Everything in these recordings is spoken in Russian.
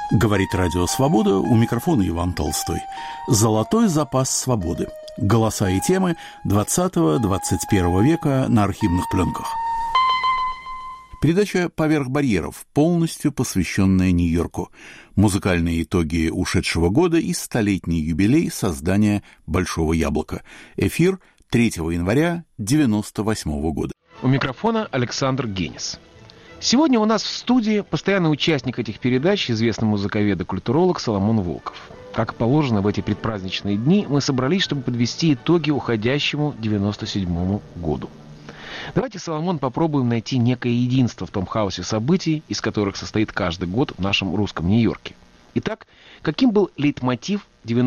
Говорит Радио Свобода, у микрофона Иван Толстой. Золотой запас свободы. Голоса и темы 20-21 века на архивных пленках. Передача «Поверх барьеров», полностью посвященная Нью-Йорку. Музыкальные итоги ушедшего года и столетний юбилей создания «Большого яблока». Эфир 3 января 1998 года. У микрофона Александр Генис. Сегодня у нас в студии постоянный участник этих передач, известный музыковед и культуролог Соломон Волков. Как положено, в эти предпраздничные дни мы собрались, чтобы подвести итоги уходящему 97-му году. Давайте, Соломон, попробуем найти некое единство в том хаосе событий, из которых состоит каждый год в нашем русском Нью-Йорке. Итак, каким был лейтмотив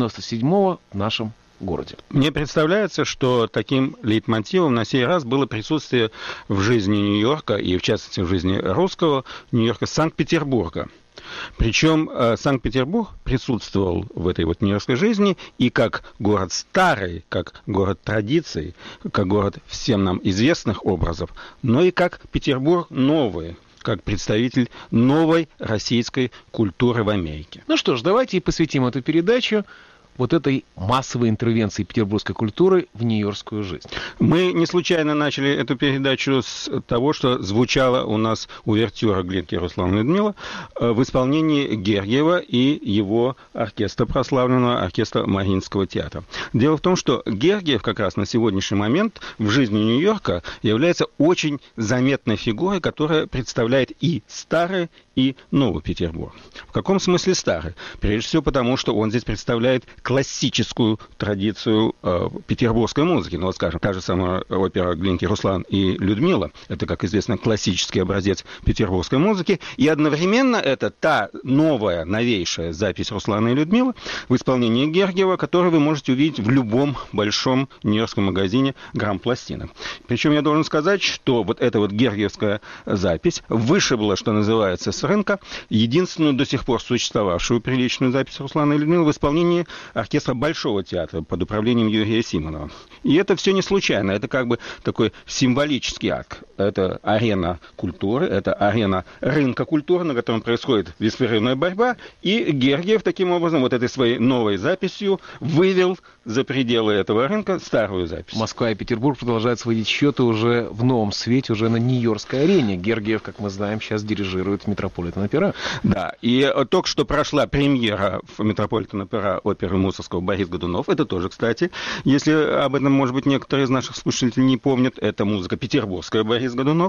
97-го в нашем городе? Мне представляется, что таким лейтмотивом на сей раз было присутствие в жизни Нью-Йорка, и в частности в жизни русского Нью-Йорка, Санкт-Петербурга. Причем Санкт-Петербург присутствовал в этой вот нью-йоркской жизни и как город старый, как город традиций, как город всем нам известных образов, но и как Петербург новый, как представитель новой российской культуры в Америке. Ну что ж, давайте и посвятим эту передачу вот этой массовой интервенции петербургской культуры в нью-йоркскую жизнь. Мы не случайно начали эту передачу с того, что звучала у нас увертюра Глинки Руслана Людмила в исполнении Гергиева и его оркестра, прославленного оркестра Мариинского театра. Дело в том, что Гергиев как раз на сегодняшний момент в жизни Нью-Йорка является очень заметной фигурой, которая представляет и старый, и Новый Петербург. В каком смысле старый? Прежде всего потому, что он здесь представляет классическую традицию петербургской музыки. Ну вот, скажем, та же самая опера Глинки Руслан и Людмила, это, как известно, классический образец петербургской музыки, и одновременно это та новая, новейшая запись Руслана и Людмилы в исполнении Гергиева, которую вы можете увидеть в любом большом нью-йоркском магазине грамм-пластинок. Причем я должен сказать, что вот эта вот гергиевская запись вышибла, что называется, с рынка единственную до сих пор существовавшую приличную запись Руслана и Людмилы в исполнении оркестра Большого театра под управлением Юрия Симонова. И это все не случайно, это как бы такой символический акт. Это арена культуры, это арена рынка культуры, на котором происходит беспрерывная борьба, и Гергиев таким образом вот этой своей новой записью вывел за пределы этого рынка старую запись. Москва и Петербург продолжают сводить счеты уже в новом свете, уже на нью-йоркской арене. Гергиев, как мы знаем, сейчас дирижирует Метрополитен-опера. Да, и только что прошла премьера в Метрополитен-опера оперы Мусоргского «Борис Годунов». Это тоже, кстати, если об этом, может быть, некоторые из наших слушателей не помнят, это музыка петербургская «Борис Годунов».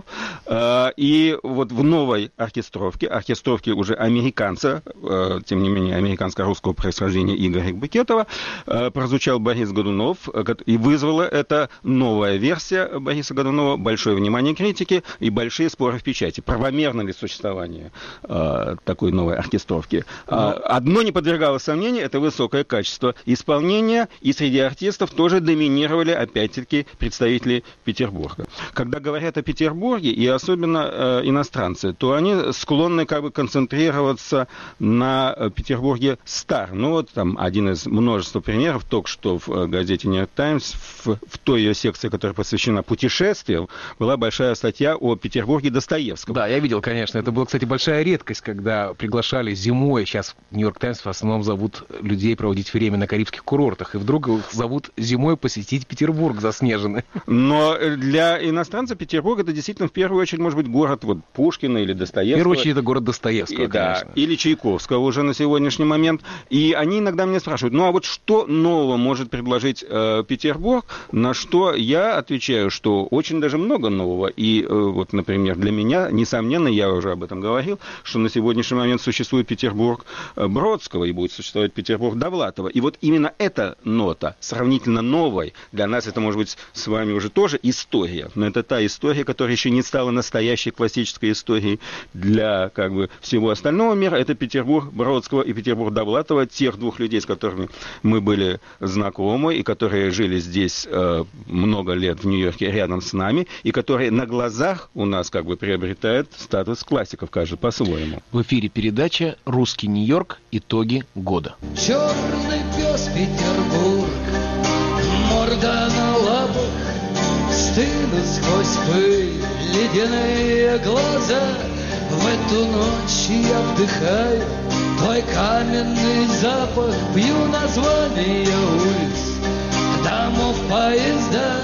И вот в новой оркестровке уже американца, тем не менее, американско-русского происхождения Игоря Букетова, прозвучал Борис Годунов, и вызвала эта новая версия Бориса Годунова большое внимание критики и большие споры в печати. Правомерно ли существование такой новой оркестровки? Одно не подвергалось сомнению, это высокое качество исполнения, и среди артистов тоже доминировали, опять-таки, представители Петербурга. Когда говорят о Петербурге, и особенно иностранцы, то они склонны как бы концентрироваться на Петербурге стар. Ну вот там один из множества примеров, только что в газете «Нью-Йорк Таймс», в той ее секции, которая посвящена путешествиям, была большая статья о Петербурге Достоевского. Да, я видел, конечно. Это была, кстати, большая редкость, когда приглашали зимой, сейчас «Нью-Йорк Таймс» в основном зовут людей проводить время на карибских курортах, и вдруг их зовут зимой посетить Петербург заснеженный. Но для иностранца Петербург это действительно в первую очередь может быть город вот Пушкина или Достоевского. В первую очередь это город Достоевского, конечно. Да, или Чайковского уже на сегодняшний момент. И они иногда меня спрашивают, ну а вот что нового может предложить Петербург? На что я отвечаю, что очень даже много нового. И вот, например, для меня, несомненно, я уже об этом говорил, что на сегодняшний момент существует Петербург Бродского и будет существовать Петербург Довлатова. И вот именно эта нота, сравнительно новой, для нас это может быть с вами уже тоже история, но это та история, которая еще не стала настоящей классической историей для как бы всего остального мира. Это Петербург Бродского и Петербург Довлатова, тех двух людей, с которыми мы были знакомы и которые жили здесь много лет в Нью-Йорке рядом с нами, и которые на глазах у нас как бы приобретают статус классиков, каждый по-своему. В эфире передача «Русский Нью-Йорк. Итоги года». Черный пес Петербург, морда на лапах, стынут сквозь пыль ледяные глаза. В эту ночь я вдыхаю твой каменный запах, пью названия улиц, домов, поезда.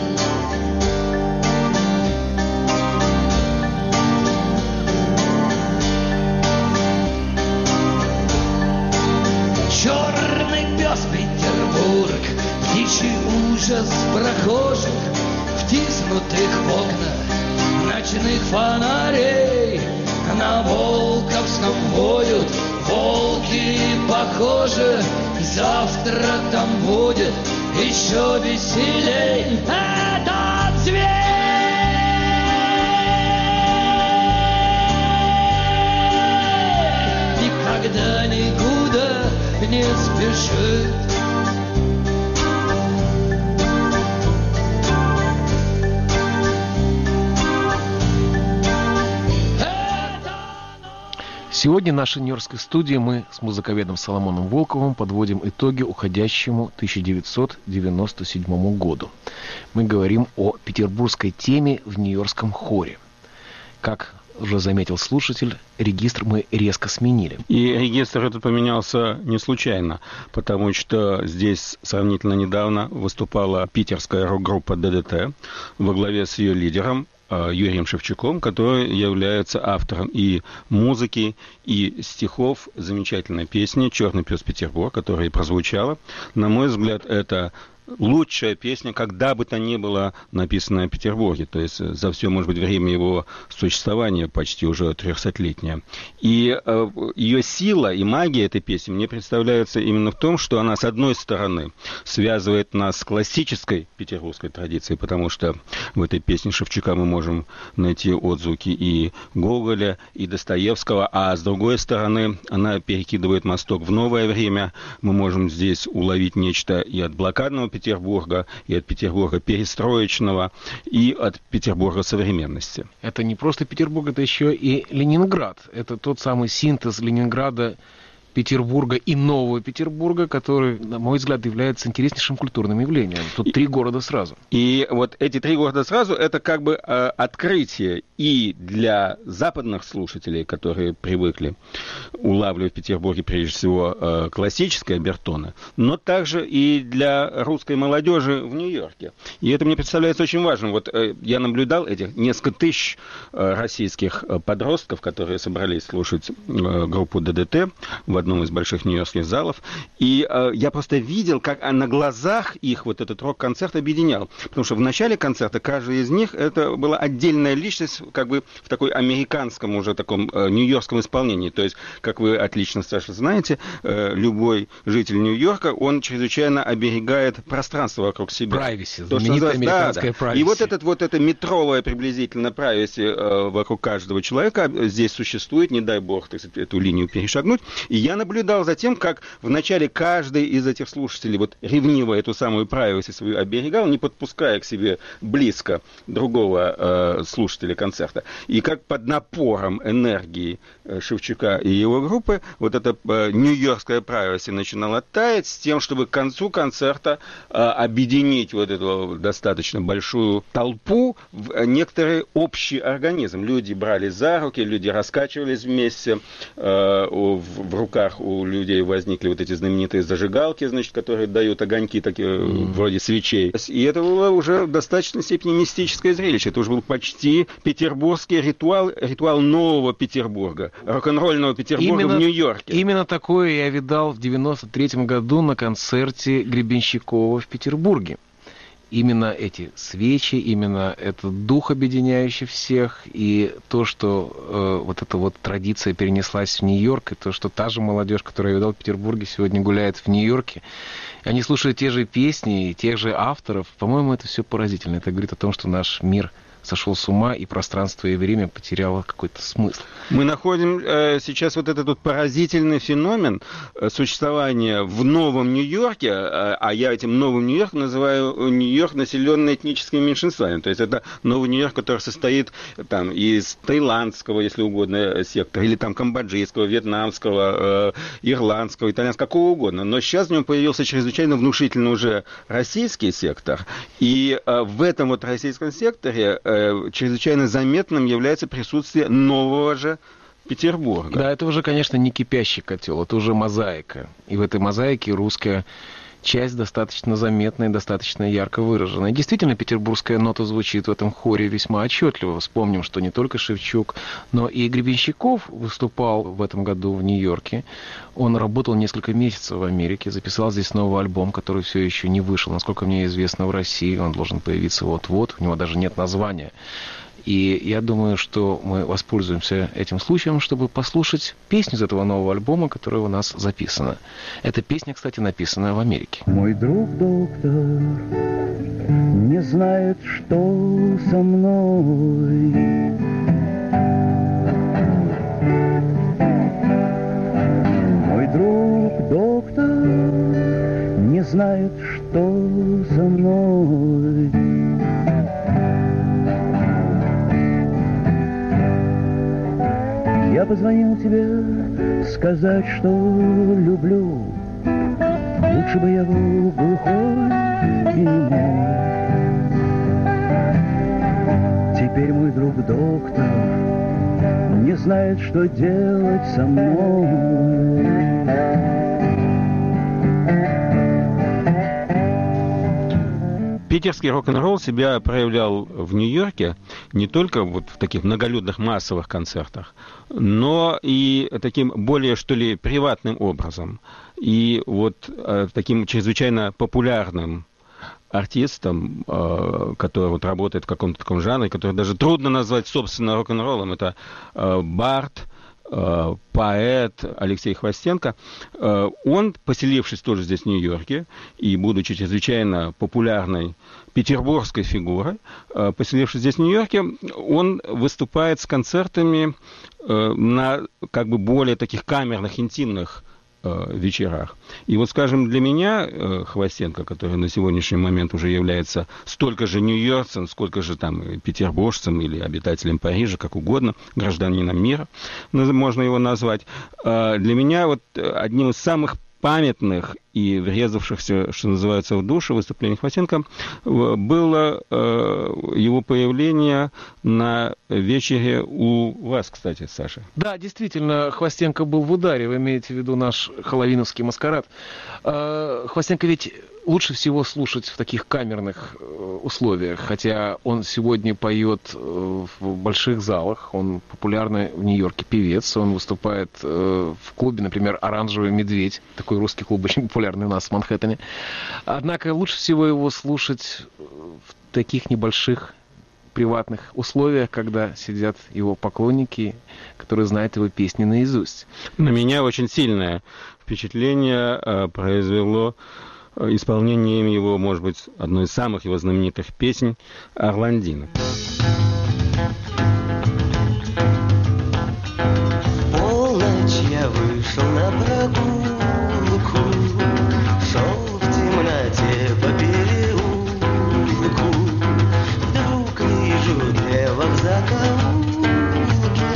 Черный пес Петербург, птичий ужас прохожих, втиснутых в окна ночных фонарей. На Волковском воют волки, похоже, завтра там будет еще веселей. Этот зверь никогда никуда не спешит. Сегодня в нашей нью-йоркской студии мы с музыковедом Соломоном Волковым подводим итоги уходящему 1997 году. Мы говорим о петербургской теме в нью-йоркском хоре. Как уже заметил слушатель, регистр мы резко сменили. И регистр этот поменялся не случайно, потому что здесь сравнительно недавно выступала питерская рок-группа ДДТ во главе с ее лидером Юрием Шевчуком, который является автором и музыки, и стихов замечательной песни «Черный пес Петербург», которая и прозвучала. На мой взгляд, это лучшая песня, когда бы то ни было написанная в Петербурге, то есть за все, может быть, время его существования, почти уже 300-летняя. И ее сила и магия этой песни мне представляется именно в том, что она, с одной стороны, связывает нас с классической петербургской традицией, потому что в этой песне Шевчука мы можем найти отзвуки и Гоголя, и Достоевского, а с другой стороны, она перекидывает мосток в новое время. Мы можем здесь уловить нечто и от блокадного Петербурга, и от Петербурга перестроечного, и от Петербурга современности. Это не просто Петербург, это еще и Ленинград. Это тот самый синтез Ленинграда, Петербурга и Нового Петербурга, который, на мой взгляд, является интереснейшим культурным явлением. Тут три города сразу. И вот эти три города сразу, это как бы открытие и для западных слушателей, которые привыкли улавливать в Петербурге, прежде всего, классические обертоны, но также и для русской молодежи в Нью-Йорке. И это мне представляется очень важным. Вот я наблюдал этих несколько тысяч российских подростков, которые собрались слушать группу ДДТ в одном из больших нью-йоркских залов, и я просто видел, как на глазах их вот этот рок-концерт объединял. Потому что в начале концерта каждый из них это была отдельная личность, как бы в такой американском уже таком нью-йоркском исполнении. То есть, как вы отлично, Саша, знаете, любой житель Нью-Йорка, он чрезвычайно оберегает пространство вокруг себя. Privacy, знаменитая американская privacy. И вот это метровое приблизительно privacy вокруг каждого человека здесь существует, не дай бог, так сказать, эту линию перешагнуть. И я наблюдал за тем, как вначале каждый из этих слушателей вот ревниво эту самую privacy свою оберегал, не подпуская к себе близко другого слушателя концерта. И как под напором энергии Шевчука и его группы вот эта нью-йоркская privacy начинала таять с тем, чтобы к концу концерта объединить вот эту достаточно большую толпу в некоторый общий организм. Люди брали за руки, люди раскачивались вместе, в руках у людей возникли вот эти знаменитые зажигалки, значит, которые дают огоньки такие, вроде свечей. И это было уже в достаточной степени мистическое зрелище. Это уже был почти петербургский ритуал нового Петербурга, рок-н-ролльного Петербурга в Нью-Йорке. Именно такое я видал в 93-м году на концерте Гребенщикова в Петербурге. Именно эти свечи, именно этот дух, объединяющий всех, и то, что вот эта вот традиция перенеслась в Нью-Йорк, и то, что та же молодежь, которую я видал в Петербурге, сегодня гуляет в Нью-Йорке, они слушают те же песни, тех же авторов. По-моему, это все поразительно. Это говорит о том, что наш мир сошел с ума, и пространство и время потеряло какой-то смысл. Мы находим сейчас вот этот вот поразительный феномен существования в Новом Нью-Йорке, а я этим Новым Нью-Йорком называю Нью-Йорк, населенный этническими меньшинствами. То есть это Новый Нью-Йорк, который состоит там из таиландского, если угодно, сектора, или там камбоджийского, вьетнамского, ирландского, итальянского, какого угодно. Но сейчас в нем появился чрезвычайно внушительный уже российский сектор. И в этом вот российском секторе чрезвычайно заметным является присутствие нового же Петербурга. Да, это уже, конечно, не кипящий котел, это уже мозаика. И в этой мозаике русская часть достаточно заметная, достаточно ярко выраженная. Действительно, петербургская нота звучит в этом хоре весьма отчетливо. Вспомним, что не только Шевчук, но и Гребенщиков выступал в этом году в Нью-Йорке. Он работал несколько месяцев в Америке, записал здесь новый альбом, который все еще не вышел. Насколько мне известно, в России он должен появиться вот-вот. У него даже нет названия. И я думаю, что мы воспользуемся этим случаем, чтобы послушать песню из этого нового альбома, которая у нас записана. Эта песня, кстати, написана в Америке. Мой друг доктор не знает, что со мной. Мой друг доктор не знает, что со мной. Я позвонил тебе сказать, что люблю. Лучше бы я был глухой и немой. Теперь мой друг доктор не знает, что делать со мной. Питерский рок-н-ролл себя проявлял в Нью-Йорке не только вот в таких многолюдных массовых концертах, но и таким более, что ли, приватным образом. И вот таким чрезвычайно популярным артистом, который вот работает в каком-то таком жанре, который даже трудно назвать собственно рок-н-роллом, это Барт, поэт Алексей Хвостенко. Он, поселившись тоже здесь, в Нью-Йорке, и будучи чрезвычайно популярной петербургской фигурой, поселившись здесь, в Нью-Йорке, он выступает с концертами на как бы более таких камерных, интимных вечерах. И вот, скажем, для меня Хвостенко, который на сегодняшний момент уже является столько же нью-йоркцем, сколько же там петербуржцем или обитателем Парижа, как угодно, гражданином мира, можно его назвать, для меня вот одним из самых памятных и врезавшихся, что называется, в душу выступлений Хвостенко было его появление на вечере у вас, кстати, Саша. Да, действительно, Хвостенко был в ударе. Вы имеете в виду наш хэллоуиновский маскарад. Хвостенко ведь лучше всего слушать в таких камерных условиях, хотя он сегодня поет в больших залах, он популярный в Нью-Йорке певец, он выступает в клубе, например, «Оранжевый медведь», такой русский клуб очень популярный у нас в Манхэттене. Однако лучше всего его слушать в таких небольших приватных условиях, когда сидят его поклонники, которые знают его песни наизусть. На меня очень сильное впечатление произвело исполнением его, может быть, одной из самых его знаменитых песен «Орландина». В полночь я вышел на прогулку, шел в темноте по переулку. Вдруг вижу древо в закоулке,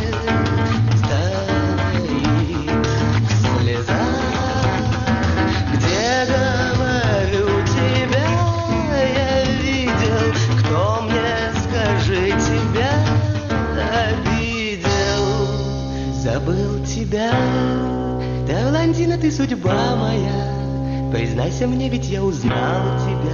стоит в слезах, где говорю тебя я видел, кто мне, скажи, тебя обидел, забыл тебя. Да, Орландина, ты судьба моя, признайся мне, ведь я узнал тебя.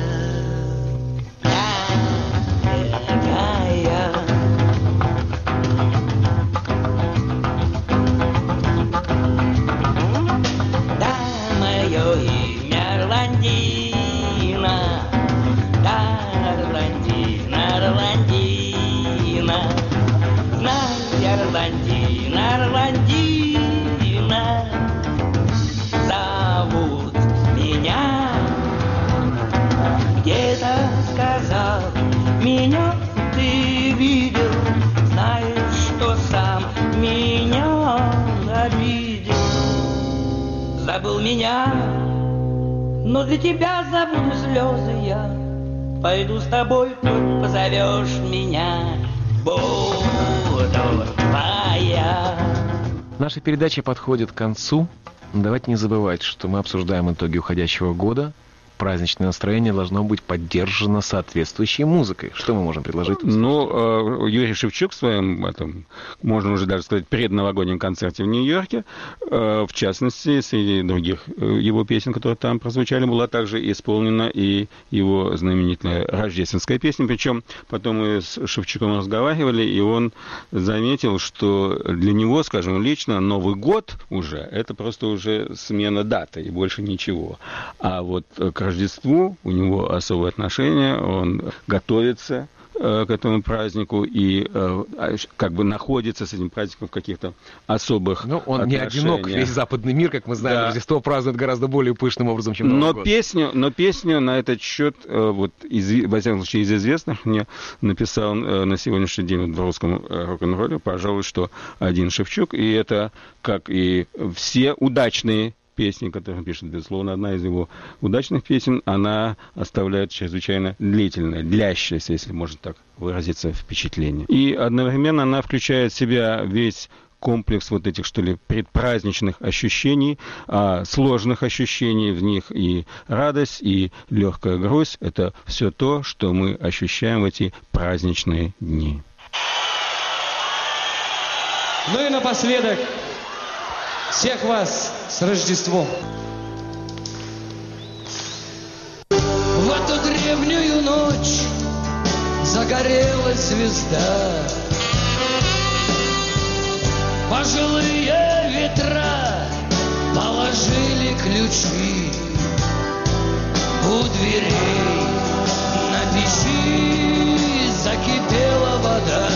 Меня ты видел, знаешь, что сам меня обидел. Забыл меня, но для тебя забуду слезы я. Пойду с тобой, тут позовешь меня, буду твоя. Наша передача подходит к концу. Давайте не забывать, что мы обсуждаем итоги уходящего года. праздничное настроение должно быть поддержано соответствующей музыкой. Что мы можем предложить? Ну, Юрий Шевчук в своем, можно уже даже сказать, предновогоднем концерте в Нью-Йорке, в частности, среди других его песен, которые там прозвучали, была также исполнена и его знаменитая рождественская песня. Причем потом мы с Шевчуком разговаривали, и он заметил, что для него, скажем, лично Новый год уже, это просто уже смена даты и больше ничего. А вот к Рождеству у него особое отношение, он готовится к этому празднику и как бы находится с этим праздником в каких-то особых он отношениях. Не одинок, весь западный мир, как мы знаем, да. Рождество празднует гораздо более пышным образом, чем Новый год. Но песню на этот счет, во всяком случае, из известных, мне написал на сегодняшний день в русском рок-н-ролле, пожалуй, что один Шевчук, и это, как и все удачные песни, которые он пишет, безусловно, одна из его удачных песен, она оставляет чрезвычайно длительное, длящееся, если можно так выразиться, впечатление. И одновременно она включает в себя весь комплекс вот этих, что ли, предпраздничных ощущений, сложных ощущений, в них и радость, и легкая грусть. Это все то, что мы ощущаем в эти праздничные дни. Ну и напоследок, всех вас с Рождеством! В эту древнюю ночь загорелась звезда. Пожилые ветра положили ключи у дверей. На печи закипела вода.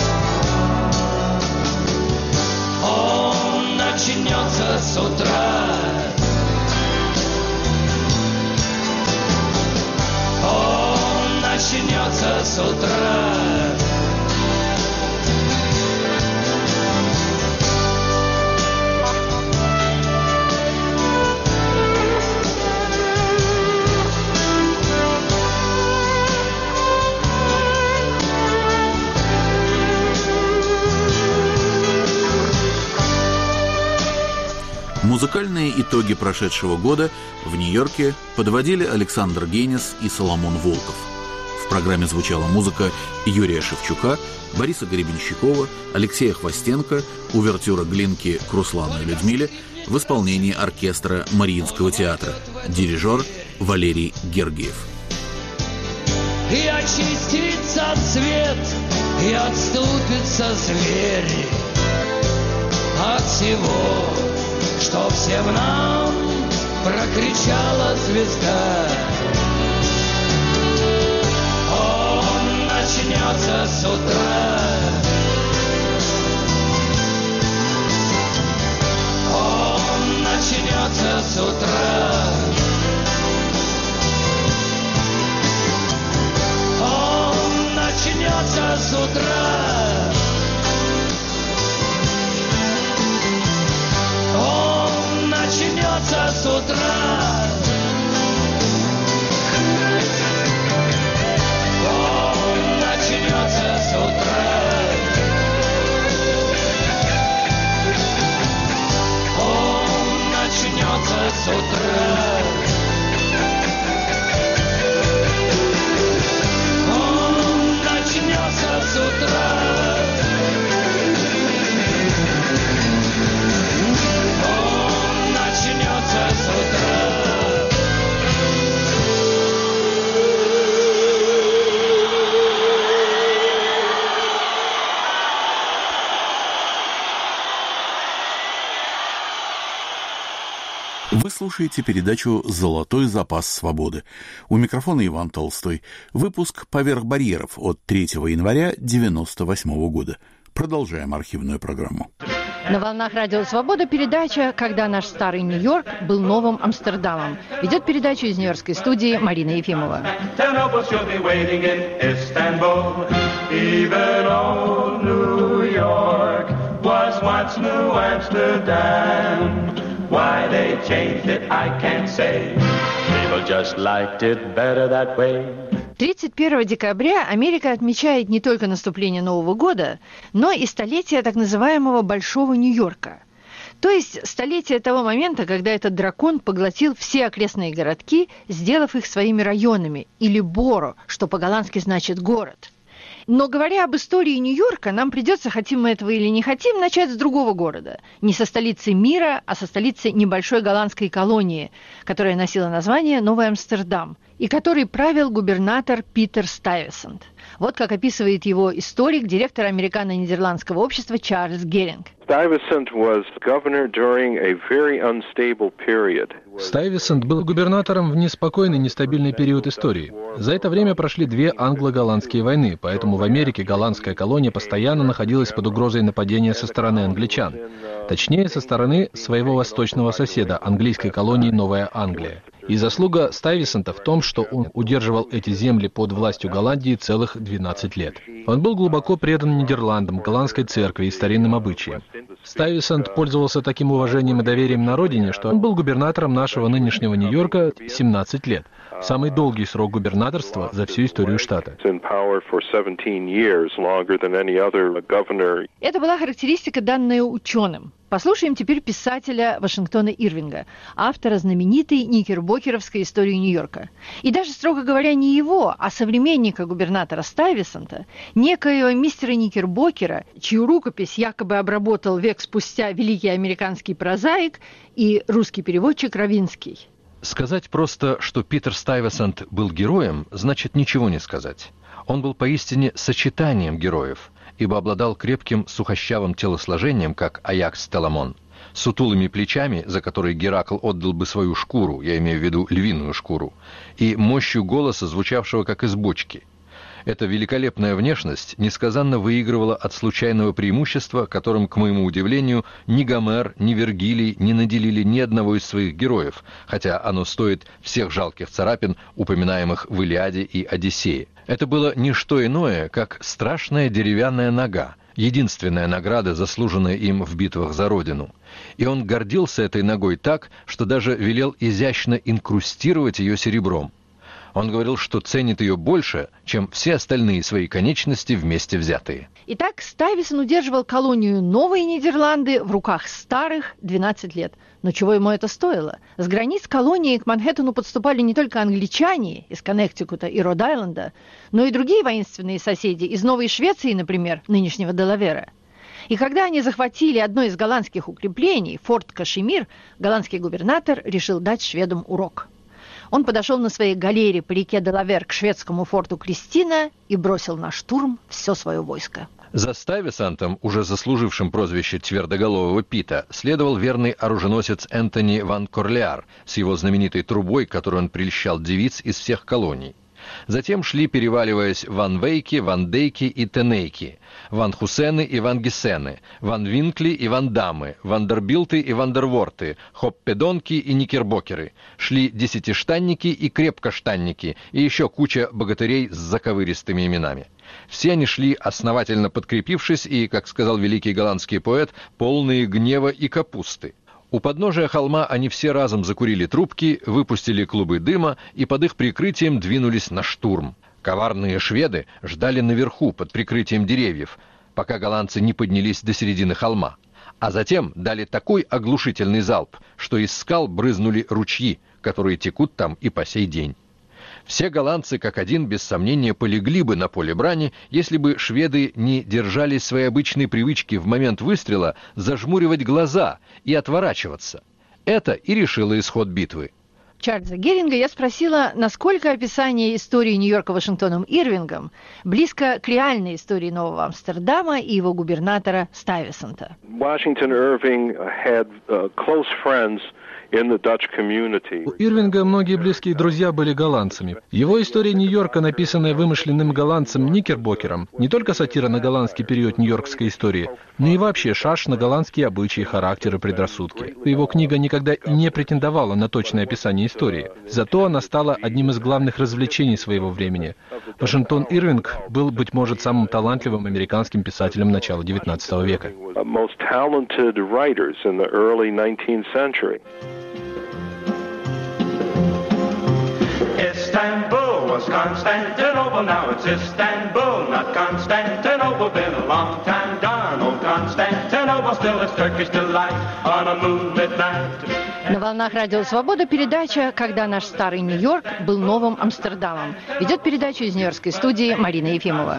Он начнется с утра. Он начнется с утра. Музыкальные итоги прошедшего года в Нью-Йорке подводили Александр Генис и Соломон Волков. В программе звучала музыка Юрия Шевчука, Бориса Гребенщикова, Алексея Хвостенко, увертюра Глинки к Руслану и Людмиле в исполнении оркестра Мариинского театра, дирижер Валерий Гергиев. И очистится цвет, и отступится зверь от всего, что всем нам прокричала звезда. Он начнется с утра. Он начнется с утра. Он начнется с утра. Он начнется с утра. Он начнется с утра. Он начнется с утра. Он начнется с утра. Вы слушаете передачу «Золотой запас свободы». У микрофона Иван Толстой. Выпуск «Поверх барьеров» от 3 января 1998 года. Продолжаем архивную программу. На волнах Радио Свобода передача «Когда наш старый Нью-Йорк был новым Амстердамом». Ведет передачу из нью-йоркской студии Марина Ефимова. Why they changed it, I can't say. People just liked it better that way. 31 декабря Америка отмечает не только наступление Нового года, но и столетие так называемого Большого Нью-Йорка. То есть столетие того момента, когда этот дракон поглотил все окрестные городки, сделав их своими районами, или боро, что по-голландски значит «город». Но говоря об истории Нью-Йорка, нам придется, хотим мы этого или не хотим, начать с другого города. Не со столицы мира, а со столицы небольшой голландской колонии, которая носила название Новый Амстердам, и которой правил губернатор Питер Стуйвесант. Вот как описывает его историк, директор американо-нидерландского общества Чарльз Геринг. Стуйвесант был губернатором в неспокойный, нестабильный период истории. За это время прошли 2 англо-голландские войны, поэтому в Америке голландская колония постоянно находилась под угрозой нападения со стороны англичан. Точнее, со стороны своего восточного соседа, английской колонии Новая Англия. И заслуга Стуйвесанта в том, что он удерживал эти земли под властью Голландии целых 12 лет. Он был глубоко предан Нидерландам, голландской церкви и старинным обычаям. Стуйвесант пользовался таким уважением и доверием на родине, что он был губернатором нашего нынешнего Нью-Йорка 17 лет. Самый долгий срок губернаторства за всю историю штата. Это была характеристика, данная ученым. Послушаем теперь писателя Вашингтона Ирвинга, автора знаменитой никербокеровской истории Нью-Йорка. И даже, строго говоря, не его, а современника губернатора Стуйвесанта, некоего мистера Никербокера, чью рукопись якобы обработал век спустя великий американский прозаик и русский переводчик Равинский. Сказать просто, что Питер Стуйвесант был героем, значит ничего не сказать. Он был поистине сочетанием героев, ибо обладал крепким сухощавым телосложением, как Аякс Теламон, сутулыми плечами, за которые Геракл отдал бы свою шкуру, я имею в виду львиную шкуру, и мощью голоса, звучавшего как из бочки. Эта великолепная внешность несказанно выигрывала от случайного преимущества, которым, к моему удивлению, ни Гомер, ни Вергилий не наделили ни одного из своих героев, хотя оно стоит всех жалких царапин, упоминаемых в Илиаде и Одиссее. Это было не что иное, как страшная деревянная нога, единственная награда, заслуженная им в битвах за родину. И он гордился этой ногой так, что даже велел изящно инкрустировать ее серебром. Он говорил, что ценит ее больше, чем все остальные свои конечности вместе взятые. Итак, Стуйвесант удерживал колонию Новые Нидерланды в руках старых 12 лет. Но чего ему это стоило? С границ колонии к Манхэттену подступали не только англичане из Коннектикута и Род-Айленда, но и другие воинственные соседи из Новой Швеции, например, нынешнего Делавера. И когда они захватили одно из голландских укреплений, форт Кашемир, голландский губернатор решил дать шведам урок. Он подошел на своей галере по реке Делавер к шведскому форту Кристина и бросил на штурм все свое войско. За Стуйвесантом, уже заслужившим прозвище Твердоголового Пита, следовал верный оруженосец Энтони ван Корлеар с его знаменитой трубой, которой он прельщал девиц из всех колоний. Затем шли, переваливаясь, Ван Вейки, Ван Дейки и Тенейки, Ван Хусены и Ван Гессены, Ван Винкли и Ван Дамы, Вандербилты и Вандерворты, Хоппедонки и Никербокеры. Шли десятиштанники и крепкоштанники, и еще куча богатырей с заковыристыми именами. Все они шли, основательно подкрепившись, и, как сказал великий голландский поэт, полные гнева и капусты. У подножия холма они все разом закурили трубки, выпустили клубы дыма и под их прикрытием двинулись на штурм. Коварные шведы ждали наверху под прикрытием деревьев, пока голландцы не поднялись до середины холма. А затем дали такой оглушительный залп, что из скал брызнули ручьи, которые текут там и по сей день. Все голландцы, как один, без сомнения, полегли бы на поле брани, если бы шведы не держались своей обычной привычки в момент выстрела зажмуривать глаза и отворачиваться. Это и решило исход битвы. Чарльза Геринга я спросила, насколько описание истории Нью-Йорка Вашингтоном Ирвингом близко к реальной истории Нового Амстердама и его губернатора Стуйвесанта. Washington Irving had close friends in the Dutch community. У Ирвинга многие близкие друзья были голландцами. Его история Нью-Йорка, написанная вымышленным голландцем Никербокером, не только сатира на голландский период нью-йоркской истории, но и вообще шаш на голландские обычаи, характеры, предрассудки. Его книга никогда и не претендовала на точное описание истории. Зато она стала одним из главных развлечений своего времени. Вашингтон Ирвинг был, быть может, самым талантливым американским писателем начала XIX века. Istanbul was Constantinople, now it's Istanbul, not Constantinople. Constantinople, been a long time gone. Old Constantinople still is Turkish delight on a moonlit night. На волнах Радио Свобода передача «Когда наш старый Нью-Йорк был новым Амстердамом». Ведет передачу из нью-йоркской студии Марина Ефимова.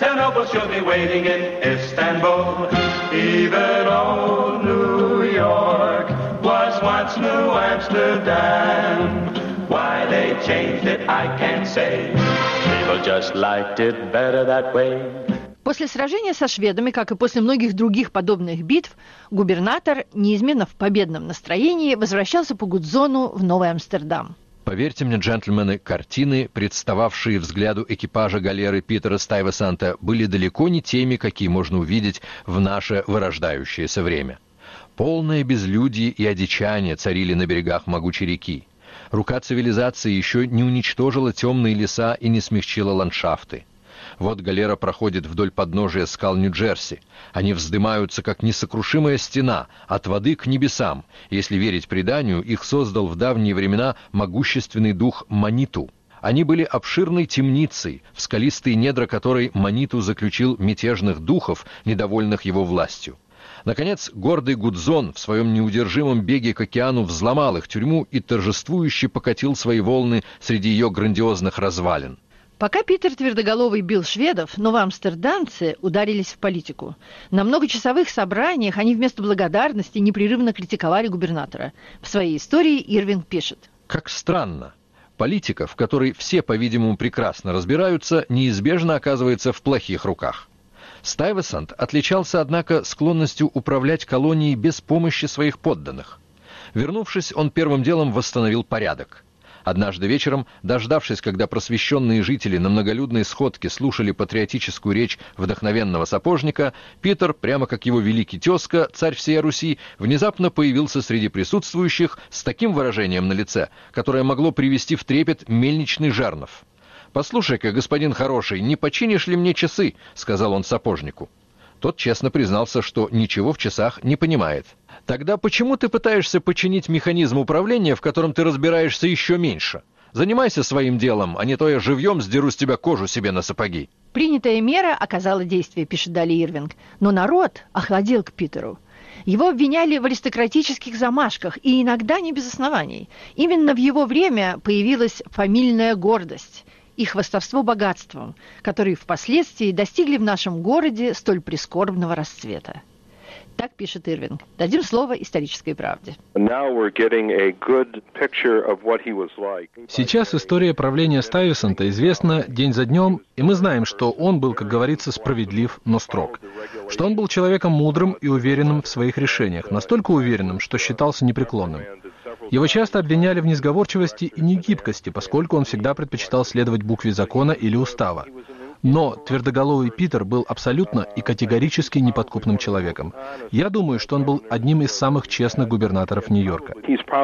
Why they changed it, I can't say. People just liked it better that way. После сражения со шведами, как и после многих других подобных битв, губернатор, неизменно в победном настроении, возвращался по Гудзону в Новый Амстердам. Поверьте мне, джентльмены, картины, представавшие взгляду экипажа галеры Питера Стайвесанта, были далеко не теми, какие можно увидеть в наше вырождающееся время. Полное безлюдье и одичание царили на берегах могучей реки. Рука цивилизации еще не уничтожила темные леса и не смягчила ландшафты. Вот галера проходит вдоль подножия скал Нью-Джерси. Они вздымаются, как несокрушимая стена, от воды к небесам. Если верить преданию, их создал в давние времена могущественный дух Маниту. Они были обширной темницей, в скалистые недра которой Маниту заключил мятежных духов, недовольных его властью. Наконец, гордый Гудзон в своем неудержимом беге к океану взломал их тюрьму и торжествующе покатил свои волны среди ее грандиозных развалин. Пока Питер Твердоголовый бил шведов, новоамстердамцы ударились в политику. На многочасовых собраниях они вместо благодарности непрерывно критиковали губернатора. В своей истории Ирвинг пишет: «Как странно. Политика, в которой все, по-видимому, прекрасно разбираются, неизбежно оказывается в плохих руках». Стайвесант отличался, однако, склонностью управлять колонией без помощи своих подданных. Вернувшись, он первым делом восстановил порядок. Однажды вечером, дождавшись, когда просвещенные жители на многолюдной сходке слушали патриотическую речь вдохновенного сапожника, Питер, прямо как его великий тезка, царь всей Руси, внезапно появился среди присутствующих с таким выражением на лице, которое могло привести в трепет мельничный жернов. «Послушай-ка, господин хороший, не починишь ли мне часы?» — сказал он сапожнику. Тот честно признался, что ничего в часах не понимает. «Тогда почему ты пытаешься починить механизм управления, в котором ты разбираешься еще меньше? Занимайся своим делом, а не то я живьем сдеру с тебя кожу себе на сапоги». Принятая мера оказала действие, пишет далее Ирвинг, но народ охладел к Питеру. Его обвиняли в аристократических замашках, и иногда не без оснований. Именно в его время появилась фамильная гордость и хвастовство богатством, которые впоследствии достигли в нашем городе столь прискорбного расцвета. Так пишет Ирвинг. Дадим слово исторической правде. Сейчас история правления Стайвесанта известна день за днем, и мы знаем, что он был, как говорится, справедлив, но строг. Что он был человеком мудрым и уверенным в своих решениях, настолько уверенным, что считался непреклонным. Его часто обвиняли в несговорчивости и негибкости, поскольку он всегда предпочитал следовать букве закона или устава. Но Твердоголовый Питер был абсолютно и категорически неподкупным человеком. Я думаю, что он был одним из самых честных губернаторов Нью-Йорка.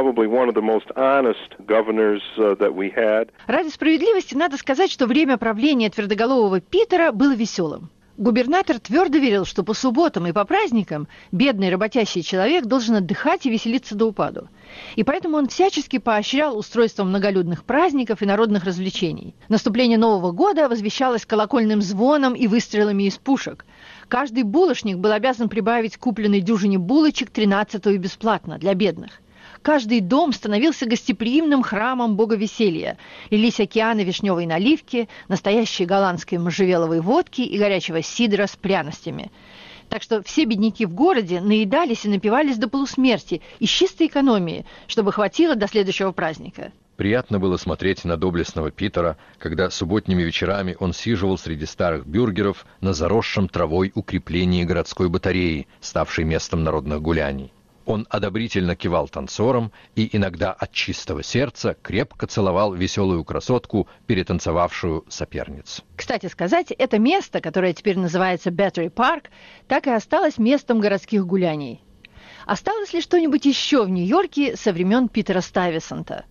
Ради справедливости надо сказать, что время правления Твердоголового Питера было веселым. Губернатор твердо верил, что по субботам и по праздникам бедный работящий человек должен отдыхать и веселиться до упаду. И поэтому он всячески поощрял устройство многолюдных праздников и народных развлечений. Наступление Нового года возвещалось колокольным звоном и выстрелами из пушек. Каждый булочник был обязан прибавить к купленной дюжине булочек 13-ю бесплатно для бедных. Каждый дом становился гостеприимным храмом бога веселья. Лились океаны вишневой наливки, настоящей голландской можжевеловой водки и горячего сидра с пряностями. Так что все бедняки в городе наедались и напивались до полусмерти из чистой экономии, чтобы хватило до следующего праздника. Приятно было смотреть на доблестного Питера, когда субботними вечерами он сиживал среди старых бюргеров на заросшем травой укреплении городской батареи, ставшей местом народных гуляний. Он одобрительно кивал танцорам и иногда от чистого сердца крепко целовал веселую красотку, перетанцевавшую соперницу. Кстати сказать, это место, которое теперь называется Battery Park, так и осталось местом городских гуляний. Осталось ли что-нибудь еще в Нью-Йорке со времен Питера Стайвесанта?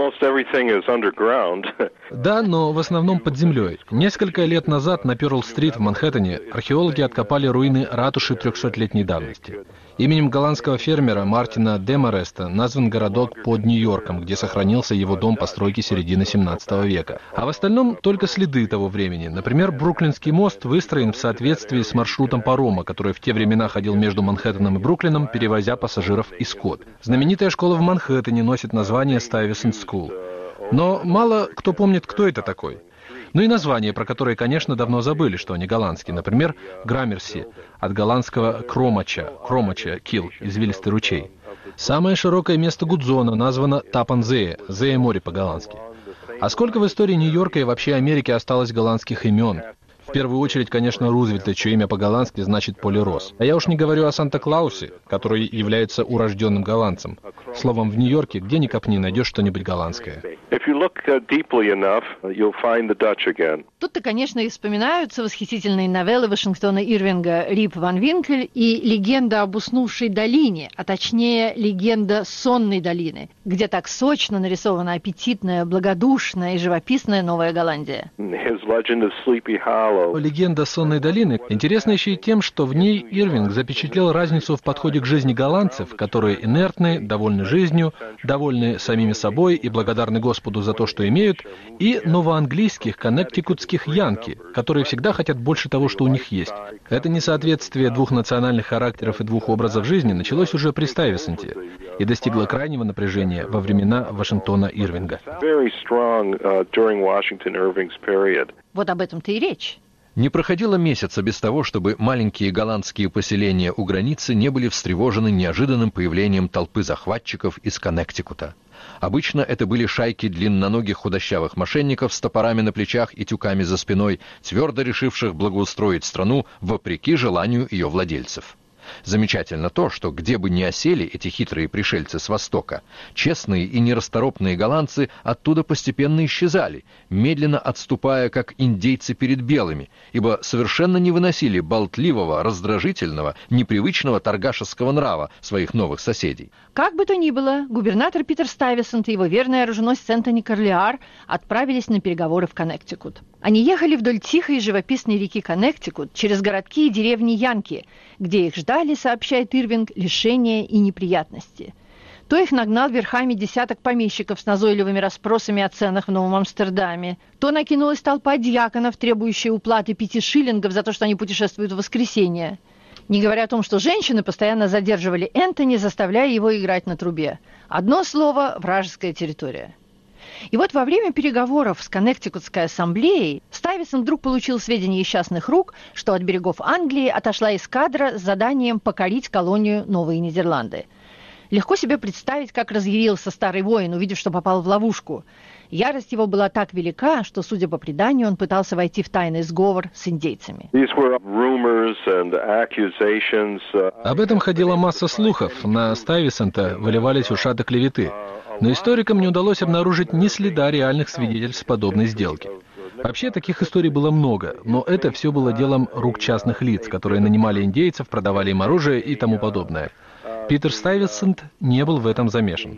Да, но в основном под землей. Несколько лет назад на Пёрл-стрит в Манхэттене археологи откопали руины ратуши 300-летней давности. Именем голландского фермера Мартина Демареста назван городок под Нью-Йорком, где сохранился его дом постройки середины 17 века. А в остальном только следы того времени. Например, Бруклинский мост выстроен в соответствии с маршрутом парома, который в те времена ходил между Манхэттеном и Бруклином, перевозя пассажиров и скот. Знаменитая школа в Манхэттене носит название Stuyvesant School. Но мало кто помнит, кто это такой. Ну и названия, про которые, конечно, давно забыли, что они голландские. Например, Граммерси, от голландского кромача, кил, извилистый ручей. Самое широкое место Гудзона названо Тапанзее, Зее море по-голландски. А сколько в истории Нью-Йорка и вообще Америки осталось голландских имен? В первую очередь, конечно, Рузвельта, чье имя по-голландски значит «поле роз». А я уж не говорю о Санта-Клаусе, который является урожденным голландцем. Словом, в Нью-Йорке где ни копни найдешь что-нибудь голландское. Тут-то, конечно, и вспоминаются восхитительные новеллы Вашингтона Ирвинга «Рип Ван Винкель» и «Легенда об уснувшей долине», а точнее «Легенда сонной долины», где так сочно нарисована аппетитная, благодушная и живописная Новая Голландия. Легенда сонной долины интересна еще и тем, что в ней Ирвинг запечатлел разницу в подходе к жизни голландцев, которые инертны, довольны жизнью, довольны самими собой и благодарны Господу за то, что имеют, и новоанглийских коннектикутских янки, которые всегда хотят больше того, что у них есть. Это несоответствие двух национальных характеров и двух образов жизни началось уже при Стайвесанте и достигло крайнего напряжения во времена Вашингтона Ирвинга. Вот об этом-то и речь. Не проходило месяца без того, чтобы маленькие голландские поселения у границы не были встревожены неожиданным появлением толпы захватчиков из Коннектикута. Обычно это были шайки длинноногих худощавых мошенников с топорами на плечах и тюками за спиной, твердо решивших благоустроить страну вопреки желанию ее владельцев. Замечательно то, что где бы ни осели эти хитрые пришельцы с Востока, честные и нерасторопные голландцы оттуда постепенно исчезали, медленно отступая, как индейцы перед белыми, ибо совершенно не выносили болтливого, раздражительного, непривычного торгашеского нрава своих новых соседей. Как бы то ни было, губернатор Питер Стайвесант и его верный оруженосец Энтони Корлеар отправились на переговоры в Коннектикут. Они ехали вдоль тихой и живописной реки Коннектикут, через городки и деревни Янки, где их ждали, сообщает Ирвинг, лишения и неприятности. То их нагнал верхами десяток помещиков с назойливыми расспросами о ценах в Новом Амстердаме, то накинулась толпа дьяконов, требующая уплаты 5 шиллингов за то, что они путешествуют в воскресенье. Не говоря о том, что женщины постоянно задерживали Энтони, заставляя его играть на трубе. Одно слово – вражеская территория. И вот во время переговоров с Коннектикутской ассамблеей Стайвесант вдруг получил сведения из частных рук, что от берегов Англии отошла эскадра с заданием покорить колонию Новые Нидерланды. Легко себе представить, как разъярился старый воин, увидев, что попал в ловушку. Ярость его была так велика, что, судя по преданию, он пытался войти в тайный сговор с индейцами. Об этом ходила масса слухов, на Стайвесанта выливались ушаты клеветы. Но историкам не удалось обнаружить ни следа реальных свидетельств подобной сделки. Вообще, таких историй было много, но это все было делом рук частных лиц, которые нанимали индейцев, продавали им оружие и тому подобное. Питер Стайвесант не был в этом замешан.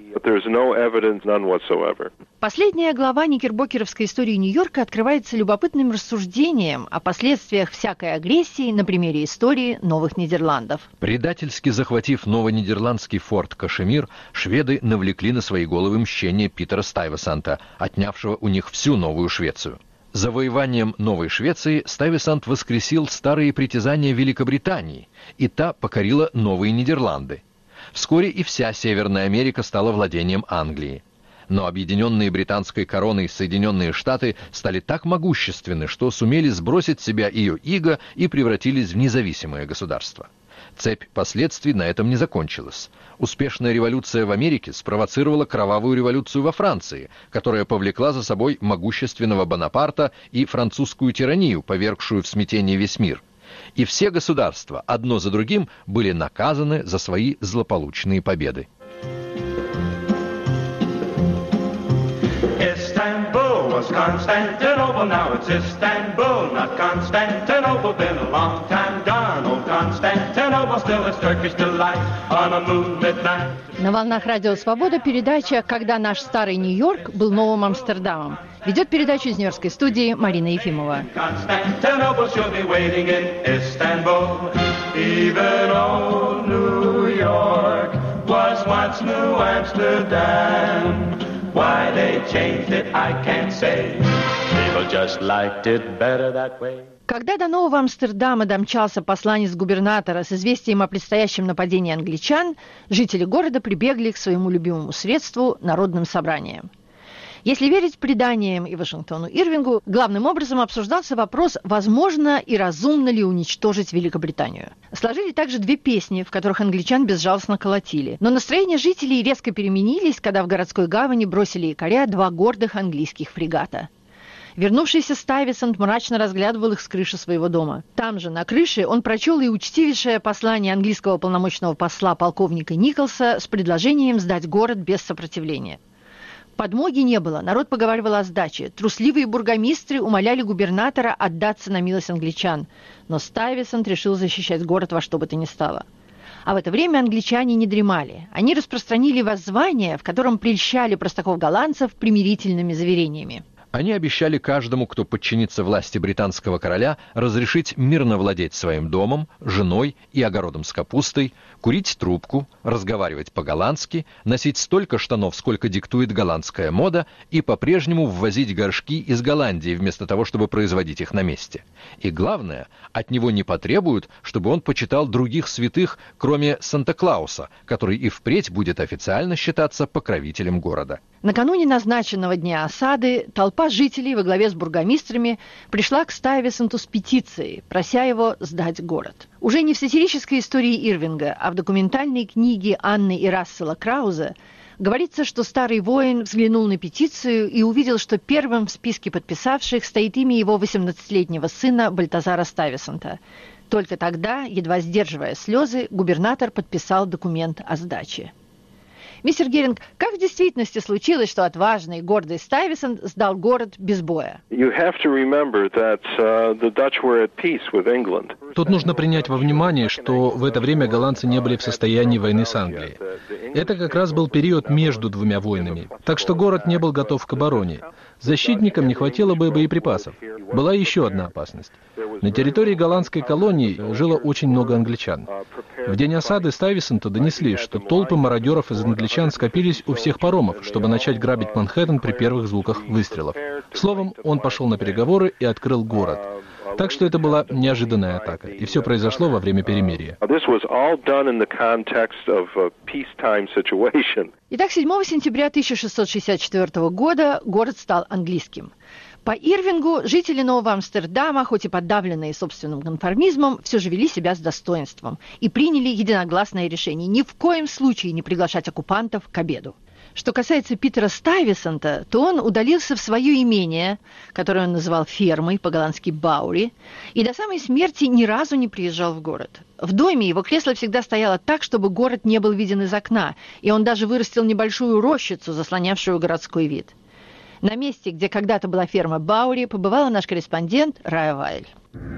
Последняя глава никербокеровской истории Нью-Йорка открывается любопытным рассуждением о последствиях всякой агрессии на примере истории Новых Нидерландов. Предательски захватив новонидерландский форт Кашемир, шведы навлекли на свои головы мщение Питера Стайвесанта, отнявшего у них всю Новую Швецию. Завоеванием Новой Швеции Стайвесант воскресил старые притязания Великобритании, и та покорила Новые Нидерланды. Вскоре и вся Северная Америка стала владением Англии. Но объединенные британской короной Соединенные Штаты стали так могущественны, что сумели сбросить с себя ее иго и превратились в независимое государство. Цепь последствий на этом не закончилась. Успешная революция в Америке спровоцировала кровавую революцию во Франции, которая повлекла за собой могущественного Бонапарта и французскую тиранию, повергшую в смятение весь мир. И все государства, одно за другим, были наказаны за свои злополучные победы. Istanbul was Constantinople, now it's Istanbul, not Constantinople, been a long time gone, old Constantinople. Constantinople still is Turkish delight on a moonlit night. На волнах Радио Свобода передача «Когда наш старый Нью-Йорк был новым Амстердамом». Ведет передачу из Нью-Йоркской студии Марина Ефимова. Constantinople should be waiting in Istanbul. Even old New York was once New Amsterdam. Why they changed it, I can't say. People just liked it better that way. Когда до Нового Амстердама домчался посланец губернатора с известием о предстоящем нападении англичан, жители города прибегли к своему любимому средству – народным собраниям. Если верить преданиям и Вашингтону Ирвингу, главным образом обсуждался вопрос, возможно и разумно ли уничтожить Великобританию. Сложили также две песни, в которых англичан безжалостно колотили. Но настроения жителей резко переменились, когда в городской гавани бросили якоря два гордых английских фрегата. Вернувшийся Стайвесант мрачно разглядывал их с крыши своего дома. Там же, на крыше, он прочел и учтивейшее послание английского полномочного посла полковника Николса с предложением сдать город без сопротивления. Подмоги не было, народ поговаривал о сдаче. Трусливые бургомистры умоляли губернатора отдаться на милость англичан. Но Стайвесант решил защищать город во что бы то ни стало. А в это время англичане не дремали. Они распространили воззвание, в котором прельщали простаков-голландцев примирительными заверениями. Они обещали каждому, кто подчинится власти британского короля, разрешить мирно владеть своим домом, женой и огородом с капустой, курить трубку, разговаривать по-голландски, носить столько штанов, сколько диктует голландская мода, и по-прежнему ввозить горшки из Голландии, вместо того, чтобы производить их на месте. И главное, от него не потребуют, чтобы он почитал других святых, кроме Санта-Клауса, который и впредь будет официально считаться покровителем города. Накануне назначенного дня осады толпа жителей во главе с бургомистрами пришла к Стайвесанту с петицией, прося его сдать город. Уже не в сатирической истории Ирвинга, а в документальной книге Анны и Рассела Крауза говорится, что старый воин взглянул на петицию и увидел, что первым в списке подписавших стоит имя его 18-летнего сына Бальтазара Стайвесанта. Только тогда, едва сдерживая слезы, губернатор подписал документ о сдаче. Мистер Геринг, как в действительности случилось, что отважный и гордый Стайвесант сдал город без боя? Тут нужно принять во внимание, что в это время голландцы не были в состоянии войны с Англией. Это как раз был период между двумя войнами, так что город не был готов к обороне. Защитникам не хватило бы боеприпасов. Была еще одна опасность. На территории голландской колонии жило очень много англичан. В день осады Стайвесанту донесли, что толпы мародеров из англичан скопились у всех паромов, чтобы начать грабить Манхэттен при первых звуках выстрелов. Словом, он пошел на переговоры и открыл город. Так что это была неожиданная атака, и все произошло во время перемирия. Итак, 7 сентября 1664 года город стал английским. По Ирвингу жители Нового Амстердама, хоть и подавленные собственным конформизмом, все же вели себя с достоинством и приняли единогласное решение ни в коем случае не приглашать оккупантов к обеду. Что касается Питера Стайвесанта, то он удалился в свое имение, которое он называл фермой, по-голландски «баури», и до самой смерти ни разу не приезжал в город. В доме его кресло всегда стояло так, чтобы город не был виден из окна, и он даже вырастил небольшую рощицу, заслонявшую городской вид. На месте, где когда-то была ферма Баури, побывала наш корреспондент Рая Вайль.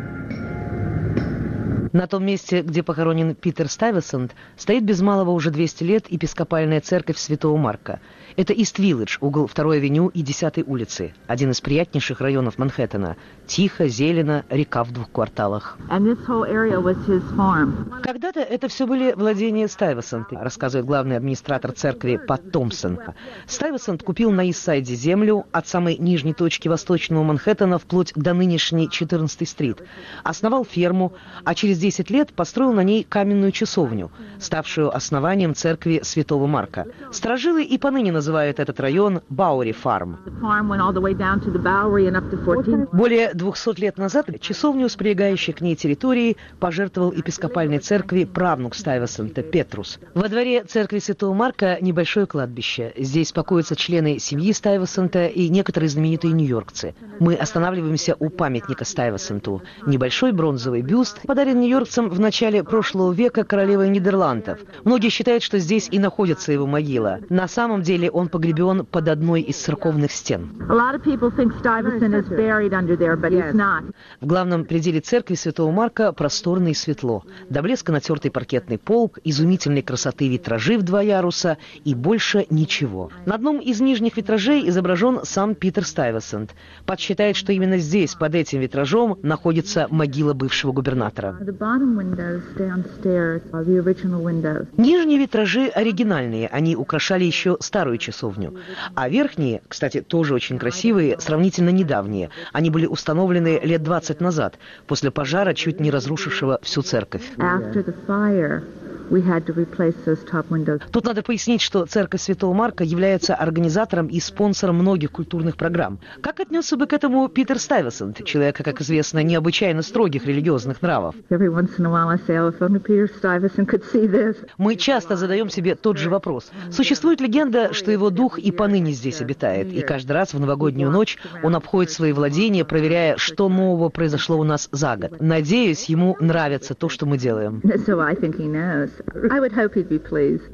На том месте, где похоронен Питер Стайвесант, стоит без малого уже 200 лет епископальная церковь Святого Марка. Это Ист-Виллидж, угол 2-й авеню и 10-й улицы, один из приятнейших районов Манхэттена. Тихо, зелено, река в 2 кварталах. Когда-то это все были владения Стайвесанта, рассказывает главный администратор церкви Пат Томпсон. Стайвесант купил на Ист-Сайде землю от самой нижней точки восточного Манхэттена вплоть до нынешней 14-й стрит. Основал ферму, а через 10 лет построил на ней каменную часовню, ставшую основанием церкви Святого Марка. Старожилы и поныне называют этот район Баури Фарм. Более 200 лет назад часовню с прилегающей к ней территорией пожертвовал епископальной церкви правнук Стайвесанта Петрус. Во дворе церкви Святого Марка небольшое кладбище. Здесь покоятся члены семьи Стайвесанта и некоторые знаменитые нью-йоркцы. Мы останавливаемся у памятника Стайвесанту. Небольшой бронзовый бюст, подаренный нью-йоркцем в начале прошлого века королевой Нидерландов. Многие считают, что здесь и находится его могила. На самом деле он погребен под одной из церковных стен. В главном пределе церкви Святого Марка просторно и светло. До блеска натертый паркетный пол, изумительной красоты витражи в 2 яруса и больше ничего. На одном из нижних витражей изображен сам Питер Стуйвесант. Пат считает, что именно здесь, под этим витражом, находится могила бывшего губернатора. Нижние витражи оригинальные, они украшали еще старую часовню. А верхние, кстати, тоже очень красивые, сравнительно недавние. Они были установлены лет 20 назад, после пожара, чуть не разрушившего всю церковь. Тут надо пояснить, что церковь Святого Марка является организатором и спонсором многих культурных программ. Как отнесся бы к этому Питер Стуйвесант, человека, как известно, необычайно строгих религиозных нравов? Мы часто задаем себе тот же вопрос. Существует легенда, что его дух и поныне здесь обитает, и каждый раз в новогоднюю ночь он обходит свои владения, проверяя, что нового произошло у нас за год. Надеюсь, ему нравится то, что мы делаем. I would hope he'd be pleased.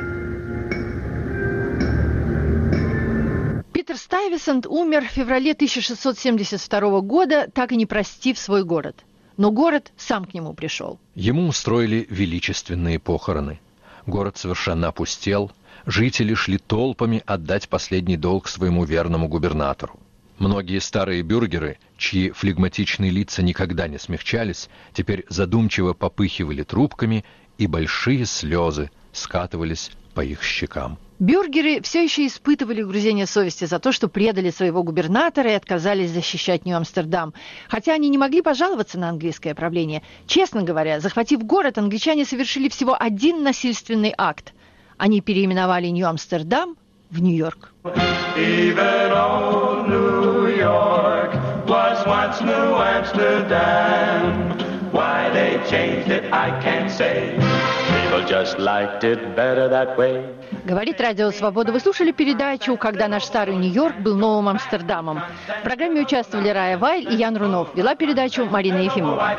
Питер Стуйвесант умер в феврале 1672 года, так и не простив свой город. Но город сам к нему пришел. Ему устроили величественные похороны. Город совершенно опустел, жители шли толпами отдать последний долг своему верному губернатору. Многие старые бюргеры, чьи флегматичные лица никогда не смягчались, теперь задумчиво попыхивали трубками, и большие слезы скатывались по их щекам. Бюргеры все еще испытывали угрызение совести за то, что предали своего губернатора и отказались защищать Нью-Амстердам. Хотя они не могли пожаловаться на английское правление. Честно говоря, захватив город, англичане совершили всего один насильственный акт. Они переименовали Нью-Амстердам в Нью-Йорк. Even old New York was once New Amsterdam. Why they changed it, I can't say. People just liked it better that way. Говорит Радио Свобода. Вы слушали передачу «Когда наш старый Нью-Йорк был новым Амстердамом». В программе участвовали Рая Вайль и Ян Рунов. Вела передачу Марина Ефимова.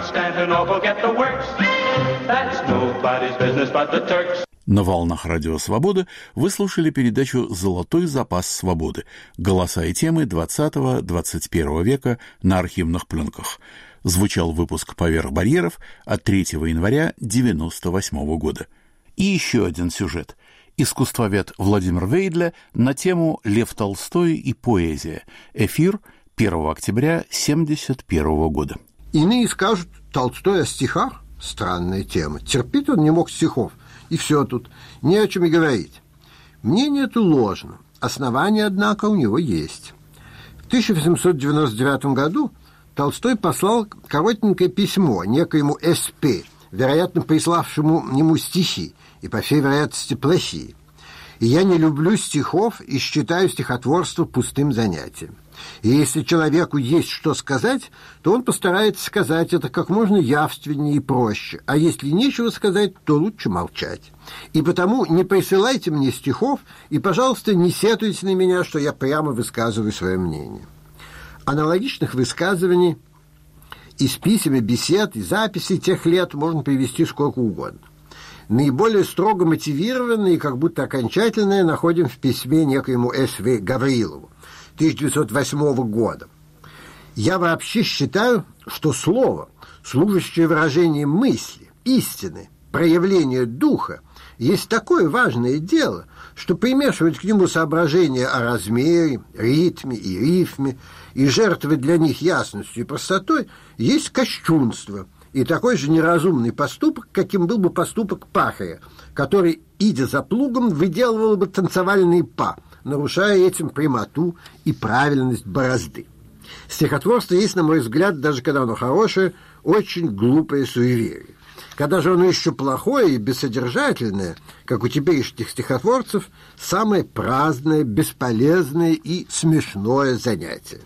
На волнах Радио Свобода вы слушали передачу «Золотой запас свободы». Голоса и темы 20-21 века на архивных пленках. Звучал выпуск «Поверх барьеров» от 3 января 1998 года. И еще один сюжет. Искусствовед Владимир Вейдле на тему «Лев Толстой и поэзия». Эфир 1 октября 1971 года. Иные скажут, Толстой о стихах – странная тема. Терпеть он не мог стихов. И все тут. Не о чем и говорить. Мнение это ложно. Основания, однако, у него есть. В 1899 году Толстой послал коротенькое письмо некоему С.П., вероятно, приславшему ему стихи, и, по всей вероятности, плохие. И я не люблю стихов и считаю стихотворство пустым занятием. И если человеку есть что сказать, то он постарается сказать это как можно явственнее и проще. А если нечего сказать, то лучше молчать. И потому не присылайте мне стихов и, пожалуйста, не сетуйте на меня, что я прямо высказываю свое мнение. Аналогичных высказываний из писем и бесед, и записей тех лет можно привести сколько угодно. Наиболее строго мотивированные и как будто окончательные находим в письме некоему С.В. Гаврилову 1908 года. Я вообще считаю, что слово, служащее выражением мысли, истины, проявления духа, есть такое важное дело, что примешивать к нему соображения о размере, ритме и рифме и жертвовать для них ясностью и простотой есть кощунство и такой же неразумный поступок, каким был бы поступок пахаря, который, идя за плугом, выделывал бы танцевальные па, нарушая этим прямоту и правильность борозды. Стихотворство есть, на мой взгляд, даже когда оно хорошее, очень глупое суеверие. Когда же оно еще плохое и бессодержательное, как у теперешних стихотворцев, самое праздное, бесполезное и смешное занятие.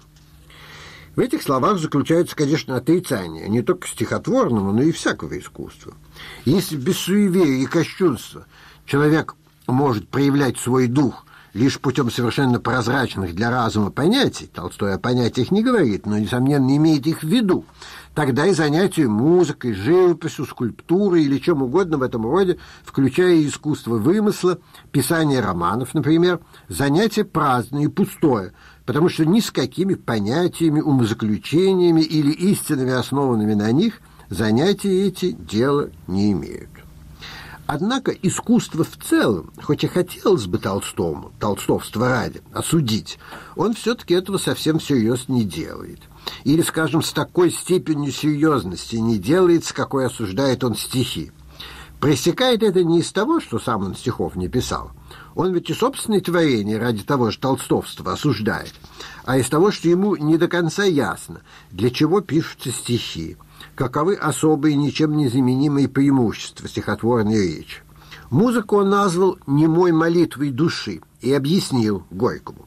В этих словах заключается, конечно, отрицание не только стихотворного, но и всякого искусства. Если без суеверия и кощунства человек может проявлять свой дух, лишь путем совершенно прозрачных для разума понятий, Толстой о понятиях не говорит, но, несомненно, имеет их в виду, тогда и занятия музыкой, живописью, скульптурой или чем угодно в этом роде, включая искусство вымысла, писание романов, например, занятие праздное и пустое, потому что ни с какими понятиями, умозаключениями или истинами, основанными на них, занятия эти дела не имеют. Однако искусство в целом, хоть и хотелось бы Толстому, толстовство ради, осудить, он все-таки этого совсем всерьез не делает. Или, скажем, с такой степенью серьезности не делает, с какой осуждает он стихи. Проистекает это не из того, что сам он стихов не писал. Он ведь и собственные творения ради того же толстовства осуждает, а из того, что ему не до конца ясно, для чего пишутся стихи, каковы особые, ничем не заменимые преимущества стихотворной речи. Музыку он назвал «немой молитвой души» и объяснил Горькому.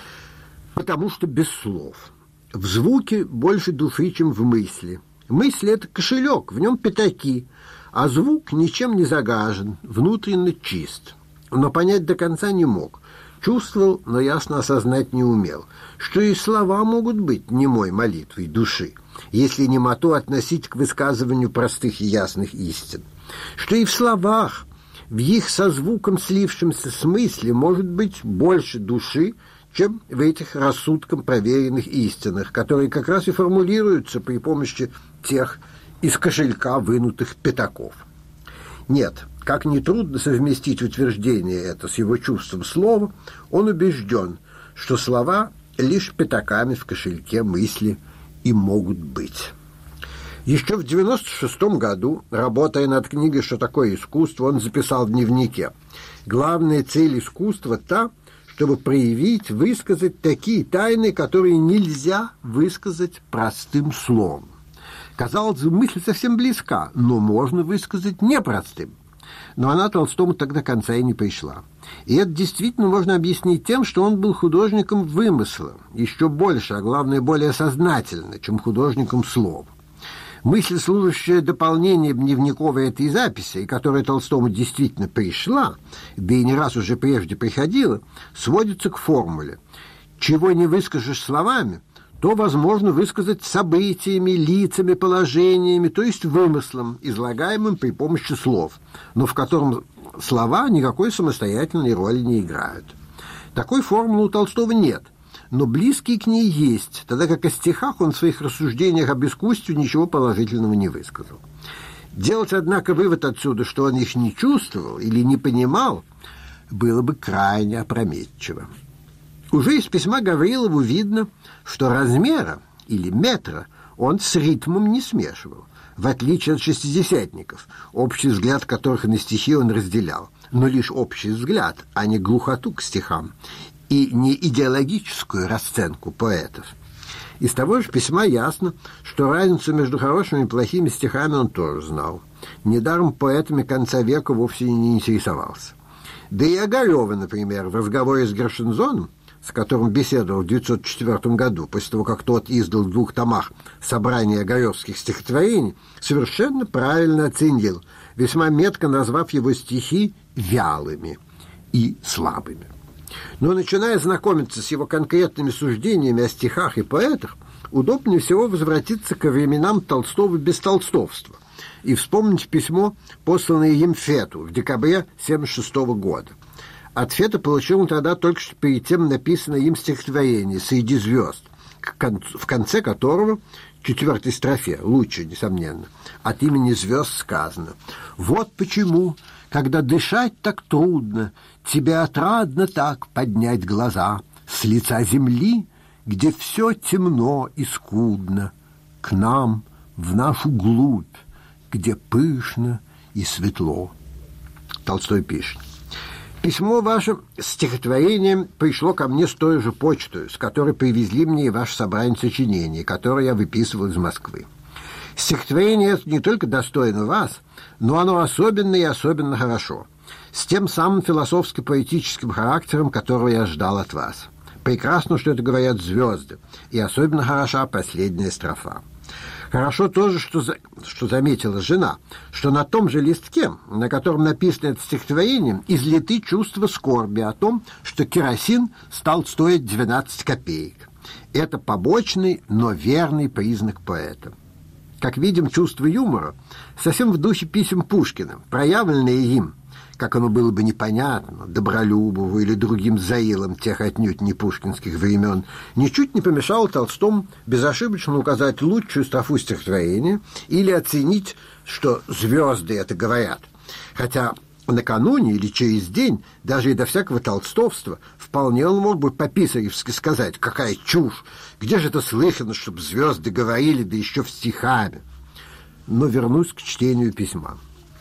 Потому что без слов. В звуке больше души, чем в мысли. Мысль – это кошелек, в нем пятаки, а звук ничем не загажен, внутренне чист. Но понять до конца не мог. Чувствовал, но ясно осознать не умел, что и слова могут быть немой молитвой души, если немоту относить к высказыванию простых и ясных истин. Что и в словах, в их со звуком слившемся смысле может быть больше души, чем в этих рассудком проверенных истинах, которые как раз и формулируются при помощи тех из кошелька вынутых пятаков. Нет, как нетрудно совместить утверждение это с его чувством слова, он убежден, что слова лишь пятаками в кошельке мысли и могут быть. Еще в 1996 году, работая над книгой «Что такое искусство», он записал в дневнике: «Главная цель искусства та, чтобы проявить, высказать такие тайны, которые нельзя высказать простым словом». Казалось бы, мысль совсем близка, но можно высказать непростым. Но она Толстому так до конца и не пришла. И это действительно можно объяснить тем, что он был художником вымысла, еще больше, а главное, более сознательно, чем художником слова. Мысль, служащая дополнением дневниковой этой записи, и которая Толстому действительно пришла, да и не раз уже прежде приходила, сводится к формуле: чего не выскажешь словами, то возможно высказать событиями, лицами, положениями, то есть вымыслом, излагаемым при помощи слов, но в котором слова никакой самостоятельной роли не играют. Такой формулы у Толстого нет, но близкие к ней есть, тогда как о стихах он в своих рассуждениях об искусстве ничего положительного не высказал. Делать, однако, вывод отсюда, что он их не чувствовал или не понимал, было бы крайне опрометчиво. Уже из письма Гаврилову видно, что размера или метра он с ритмом не смешивал, в отличие от шестидесятников, общий взгляд которых на стихи он разделял, но лишь общий взгляд, а не глухоту к стихам и не идеологическую расценку поэтов. Из того же письма ясно, что разницу между хорошими и плохими стихами он тоже знал. Недаром поэтами конца века вовсе не интересовался. Да и Огарёва, например, в разговоре с Гершензоном, с которым беседовал в 1904 году, после того, как тот издал в 2 томах собрание огарёвских стихотворений, совершенно правильно оценил, весьма метко назвав его стихи вялыми и слабыми. Но, начиная знакомиться с его конкретными суждениями о стихах и поэтах, удобнее всего возвратиться ко временам Толстого без толстовства и вспомнить письмо, посланное им Фету в декабре 1976 года. От Фета получил он тогда только что перед тем написанное им стихотворение «Среди звезд», в конце которого, 4-й строфе, лучше, несомненно, от имени звезд сказано: «Вот почему, когда дышать так трудно, тебе отрадно так поднять глаза с лица земли, где все темно и скудно, к нам, в нашу глубь, где пышно и светло». Толстой пишет: «Письмо ваше с стихотворением пришло ко мне с той же почтой, с которой привезли мне и ваше собрание сочинений, которое я выписывал из Москвы. Стихотворение это не только достойно вас, но оно особенно и особенно хорошо, с тем самым философско-поэтическим характером, которого я ждал от вас. Прекрасно, что это говорят звезды, и особенно хороша последняя строфа. Хорошо тоже, что заметила жена, что на том же листке, на котором написано это стихотворение, излиты чувства скорби о том, что керосин стал стоить 12 копеек. Это побочный, но верный признак поэта. Как видим, чувство юмора совсем в духе писем Пушкина, проявленные им, как оно было бы непонятно, Добролюбову или другим заилам тех отнюдь не пушкинских времен, ничуть не помешало Толстому безошибочно указать лучшую строфу стихотворения или оценить, что звезды это говорят. Хотя накануне или через день, даже и до всякого толстовства, вполне он мог бы по-писаревски сказать: какая чушь, где же это слыхано, чтобы звезды говорили, да еще в стихами. Но вернусь к чтению письма.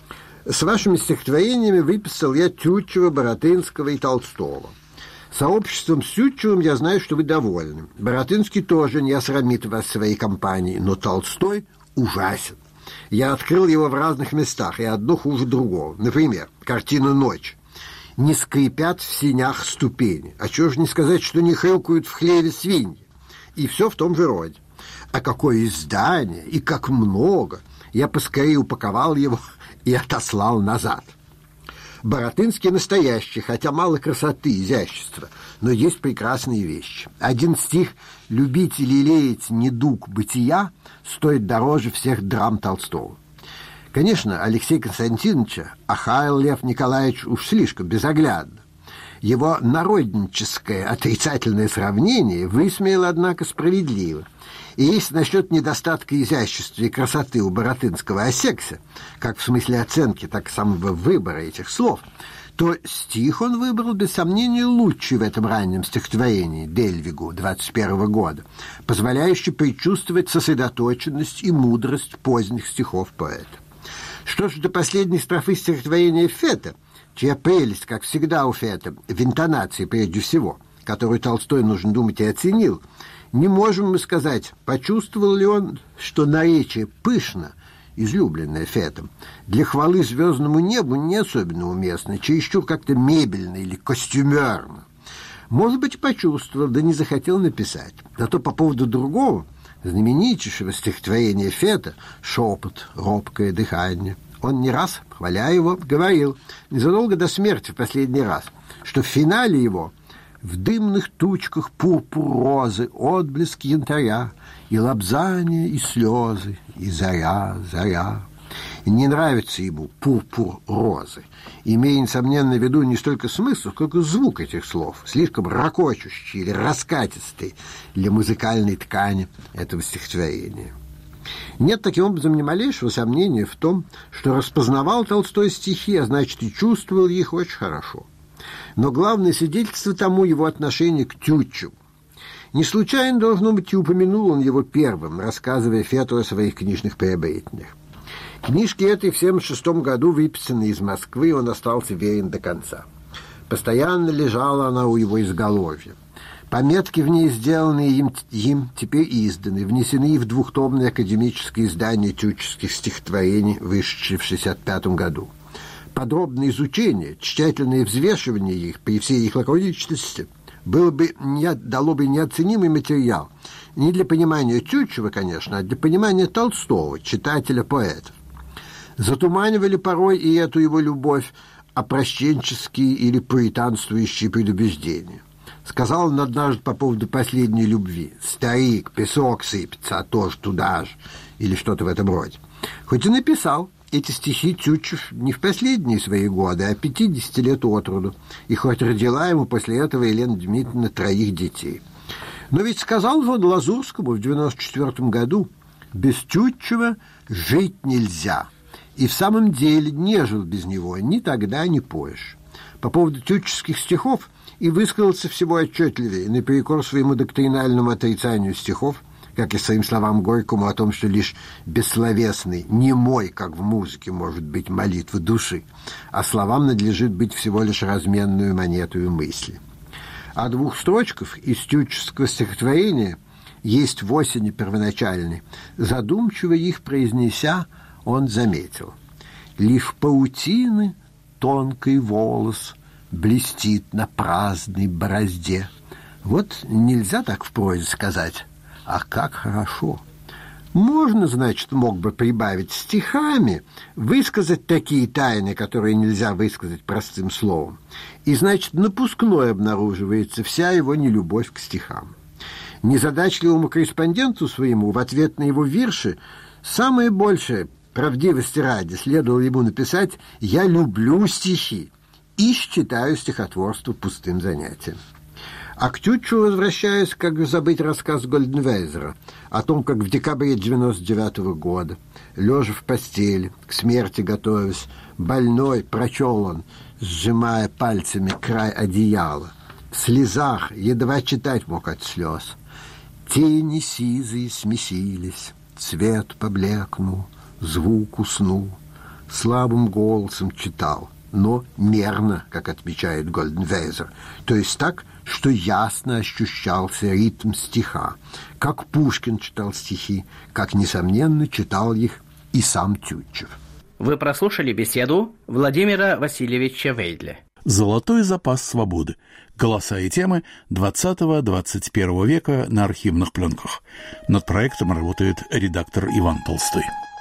С вашими стихотворениями выписал я Тютчева, Баратынского и Толстого. Сообществом с Тютчевым я знаю, что вы довольны. Баратынский тоже не осрамит вас в своей компании, но Толстой ужасен. Я открыл его в разных местах, и одно хуже другого. Например, картина «Ночь». Не скрипят в сенях ступени. А чего же не сказать, что не хрюкают в хлеве свиньи? И все в том же роде. А какое издание, и как много! Я поскорее упаковал его и отослал назад. Баратынский настоящий, хотя мало красоты, изящества, но есть прекрасные вещи. Один стих «Любить и лелеять недуг бытия» стоит дороже всех драм Толстого. Конечно, Алексея Константиновича охаял Лев Николаевич уж слишком безоглядно. Его народническое отрицательное сравнение высмеял, однако, справедливо. И если насчет недостатка изящества и красоты у Баратынского осекся, как в смысле оценки, так и самого выбора этих слов, то стих он выбрал, без сомнения, лучший в этом раннем стихотворении Дельвигу 21 года, позволяющий предчувствовать сосредоточенность и мудрость поздних стихов поэта. Что же до последней строфы стихотворения Фета, чья прелесть, как всегда у Фета, в интонации прежде всего, которую Толстой, нужно думать, и оценил, не можем мы сказать, почувствовал ли он, что наречие пышно, излюбленное Фетом, для хвалы звездному небу не особенно уместно, чересчур как-то мебельно или костюмерно. Может быть, почувствовал, да не захотел написать. Зато по поводу другого, знаменитейшего стихотворения Фета «Шепот, робкое дыхание», он не раз, хваля его, говорил, незадолго до смерти в последний раз, что в финале его в дымных тучках пурпур розы, отблеск янтаря, и лобзание, и слезы, и заря, заря. И не нравится ему пурпур розы, имея, несомненно, в виду не столько смысл, сколько звук этих слов, слишком ракочущий или раскатистый для музыкальной ткани этого стихотворения. Нет, таким образом, ни малейшего сомнения в том, что распознавал Толстой стихи, а значит, и чувствовал их очень хорошо. Но главное свидетельство тому его отношение к Тютчеву. Не случайно, должно быть, и упомянул он его первым, рассказывая Фету о своих книжных приобретениях. Книжки этой в 1976 году выписаны из Москвы, он остался верен до конца. Постоянно лежала она у его изголовья. Пометки в ней, сделанные им теперь изданы, внесены в двухтомное академическое издание тютчевских стихотворений, вышедшее в 1965 году. Подробное изучение, тщательное взвешивание их при всей их лаконичности дало бы неоценимый материал не для понимания Тютчева, конечно, а для понимания Толстого, читателя поэтов. Затуманивали порой и эту его любовь опрощенческие или пуританствующие предубеждения. Сказал он однажды по поводу последней любви: «Старик, песок сыпется, а тоже туда же», или что-то в этом роде. Хоть и написал эти стихи Тютчев не в последние свои годы, а 50 лет от роду, и хоть родила ему после этого Елена Дмитриевна 3 детей. Но ведь сказал он Лазурскому в 1994 году: «Без Тютчева жить нельзя». И в самом деле не жил без него ни тогда, ни позже. По поводу тютчевских стихов и высказался всего отчетливее, наперекор своему доктринальному отрицанию стихов, как и своим словам Горькому о том, что лишь бессловесный, немой, как в музыке, может быть молитва души, а словам надлежит быть всего лишь разменную монетою мысли. О 2 строчках из тютчевского стихотворения «Есть в осени первоначальной», задумчиво их произнеся, он заметил: «Лишь паутины тонкий волос блестит на праздной борозде». Вот нельзя так в прозе сказать, а как хорошо. Можно, значит, мог бы прибавить стихами, высказать такие тайны, которые нельзя высказать простым словом. И, значит, напускной обнаруживается вся его нелюбовь к стихам. Незадачливому корреспонденту своему в ответ на его вирши самое большее, правдивости ради, следовало ему написать «Я люблю стихи» и считаю стихотворство пустым занятием. А к Тютчу возвращаясь, как бы забыть рассказ Гольденвейзера о том, как в декабре 99 года, лежа в постели, к смерти готовясь, больной, прочел он, сжимая пальцами край одеяла, в слезах, едва читать мог от слез. Тени сизые смесились, цвет поблекнул, звук уснул, слабым голосом читал, но мерно, как отмечает Гольденвейзер, то есть так, что ясно ощущался ритм стиха, как Пушкин читал стихи, как, несомненно, читал их и сам Тютчев. Вы прослушали беседу Владимира Васильевича Вейдля. «Золотой запас свободы. Голоса и темы 20-21 века на архивных пленках». Над проектом работает редактор Иван Толстой.